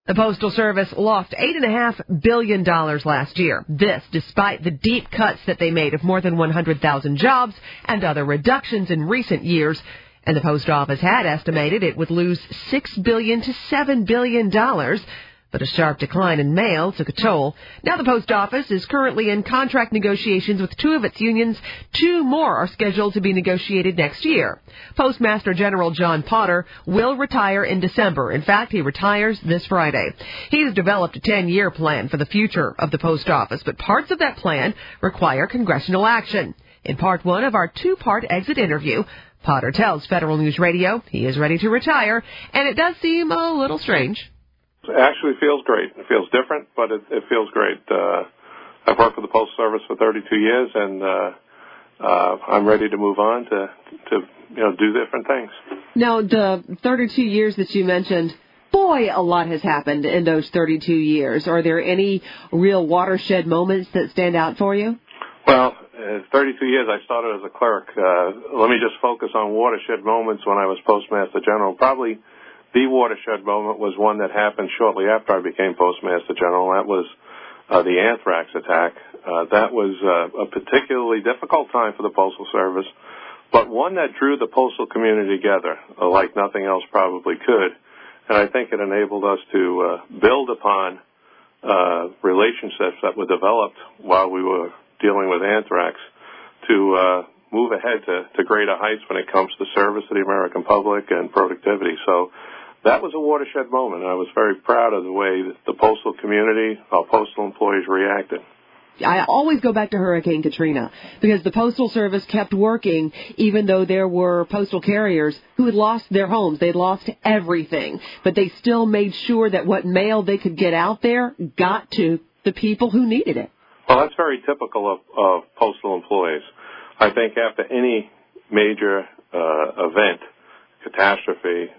The Postal Service lost $8.5 billion last year. This despite the deep cuts that they made of more than 100,000 jobs and other reductions in recent years. And the Post Office had estimated it would lose $6 billion to $7 billion. But a sharp decline in mail took a toll. Now the Post Office is currently in contract negotiations with two of its unions. Two more are scheduled to be negotiated next year. Postmaster General John Potter will retire in December. In fact, he retires this Friday. He's developed a 10-year plan for the future of the Post Office, but parts of that plan require congressional action. In part one of our two-part exit interview, Potter tells Federal News Radio he is ready to retire, and it does seem a little strange. It actually feels great. It feels different, but it feels great. I've worked for the Postal Service for 32 years, and I'm ready to move on to do different things. Now, the 32 years that you mentioned, boy, a lot has happened in those 32 years. Are there any real watershed moments that stand out for you? Well, 32 years, I started as a clerk. Let me just focus on watershed moments when I was Postmaster General. Probably the watershed moment was one that happened shortly after I became Postmaster General. That was the anthrax attack. That was a particularly difficult time for the Postal Service, but one that drew the postal community together like nothing else probably could. And I think it enabled us to build upon relationships that were developed while we were dealing with anthrax to move ahead to greater heights when it comes to service to the American public and productivity. So that was a watershed moment. I was very proud of the way that the postal community, our postal employees reacted. I always go back to Hurricane Katrina because the Postal Service kept working even though there were postal carriers who had lost their homes. They'd lost everything, but they still made sure that what mail they could get out there got to the people who needed it. Well, that's very typical of postal employees. I think after any major event, catastrophe,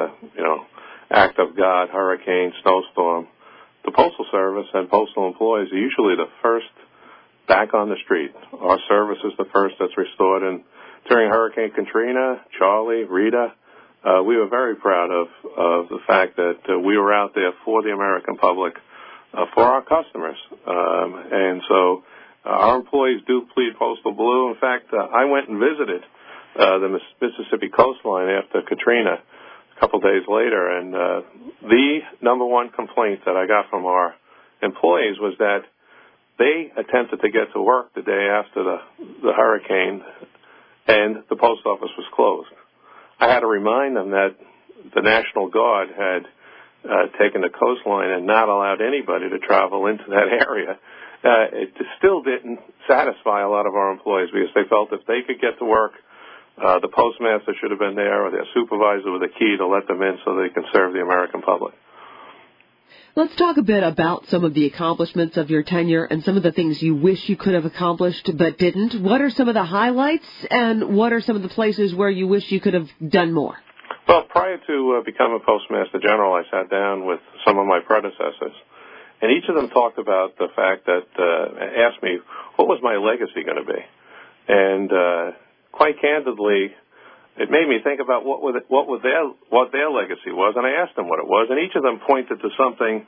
act of God, hurricane, snowstorm, the Postal Service and postal employees are usually the first back on the street. Our service is the first that's restored. And during Hurricane Katrina, Charlie, Rita, we were very proud of the fact that we were out there for the American public, for our customers. And so our employees do plead Postal Blue. In fact, I went and visited the Mississippi coastline after Katrina a couple days later, and the number one complaint that I got from our employees was that they attempted to get to work the day after the hurricane, and the post office was closed. I had to remind them that the National Guard had taken the coastline and not allowed anybody to travel into that area. It still didn't satisfy a lot of our employees because they felt if they could get to work, the postmaster should have been there or their supervisor with a key to let them in so they can serve the American public. Let's talk a bit about some of the accomplishments of your tenure and some of the things you wish you could have accomplished but didn't. What are some of the highlights and what are some of the places where you wish you could have done more? Well, prior to becoming Postmaster General, I sat down with some of my predecessors, and each of them talked about the fact that, asked me, what was my legacy going to be? And quite candidly, it made me think about what their legacy was, and I asked them what it was, and each of them pointed to something,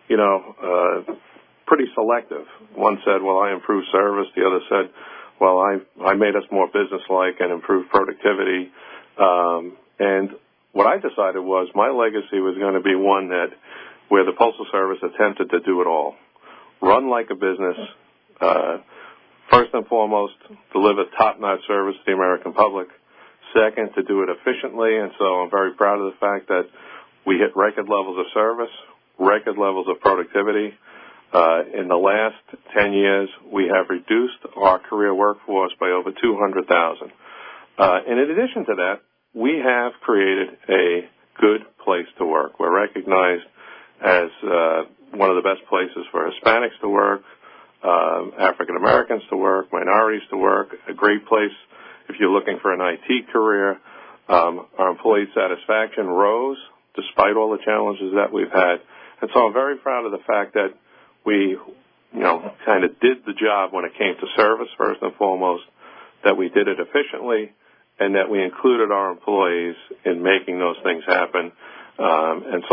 pretty selective. One said, well, I improved service. The other said, well, I made us more businesslike and improved productivity. And what I decided was my legacy was going to be one where the Postal Service attempted to do it all. Run like a business, first and foremost, deliver top-notch service to the American public. Second, to do it efficiently, and so I'm very proud of the fact that we hit record levels of service, record levels of productivity. In the last 10 years, we have reduced our career workforce by over 200,000. And in addition to that, we have created a good place to work. We're recognized as one of the best places for Hispanics to work, African Americans to work, minorities to work, a great place if you're looking for an IT career. Our employee satisfaction rose despite all the challenges that we've had. And so I'm very proud of the fact that we, kind of did the job when it came to service, first and foremost, that we did it efficiently, and that we included our employees in making those things happen. And so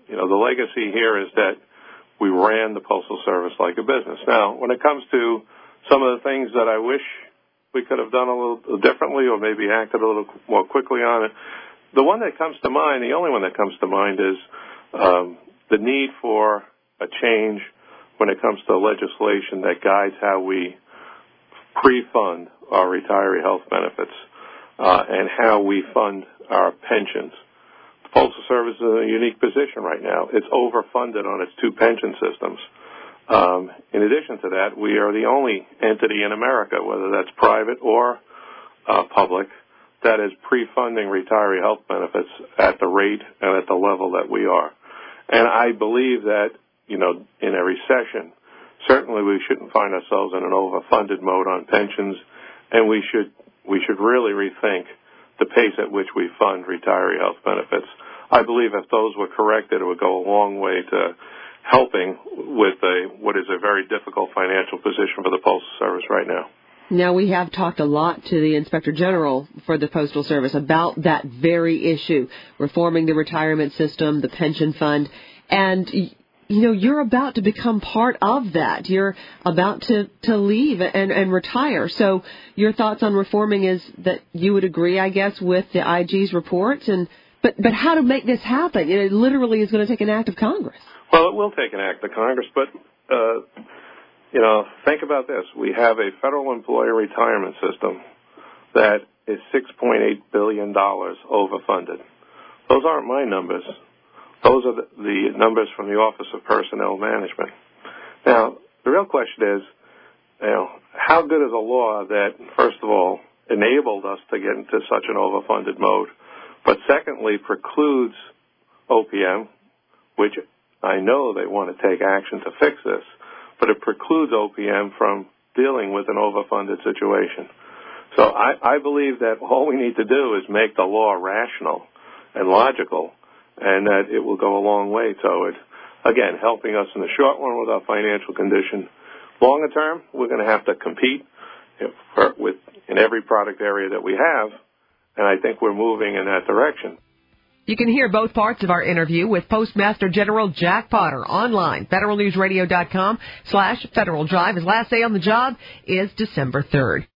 the legacy here is that we ran the Postal Service like a business. Now, when it comes to some of the things that I wish we could have done a little differently or maybe acted a little more quickly on it, the one that comes to mind, the only one that comes to mind is the need for a change when it comes to legislation that guides how we pre-fund our retiree health benefits and how we fund our pensions. The Postal Service is in a unique position right now. It's overfunded on its two pension systems. In addition to that, we are the only entity in America, whether that's private or public, that is pre-funding retiree health benefits at the rate and at the level that we are. And I believe that, in a recession, certainly we shouldn't find ourselves in an overfunded mode on pensions, and we should really rethink the pace at which we fund retiree health benefits. I believe if those were corrected, it would go a long way to helping with what is a very difficult financial position for the Postal Service right now. Now, we have talked a lot to the Inspector General for the Postal Service about that very issue, reforming the retirement system, the pension fund, and you're about to become part of that. You're about to leave and retire. So your thoughts on reforming is that you would agree, I guess, with the IG's reports. But how to make this happen? It literally is going to take an act of Congress. Well, it will take an act of Congress, but, think about this. We have a federal employee retirement system that is $6.8 billion overfunded. Those aren't my numbers. Those are the numbers from the Office of Personnel Management. Now, the real question is, how good is a law that, first of all, enabled us to get into such an overfunded mode, but secondly, precludes OPM, which I know they want to take action to fix this, but it precludes OPM from dealing with an overfunded situation. So I believe that all we need to do is make the law rational and logical, and that it will go a long way toward, again, helping us in the short run with our financial condition. Longer term, we're going to have to compete in every product area that we have, and I think we're moving in that direction. You can hear both parts of our interview with Postmaster General Jack Potter online, federalnewsradio.com/Federal Drive. His last day on the job is December 3rd.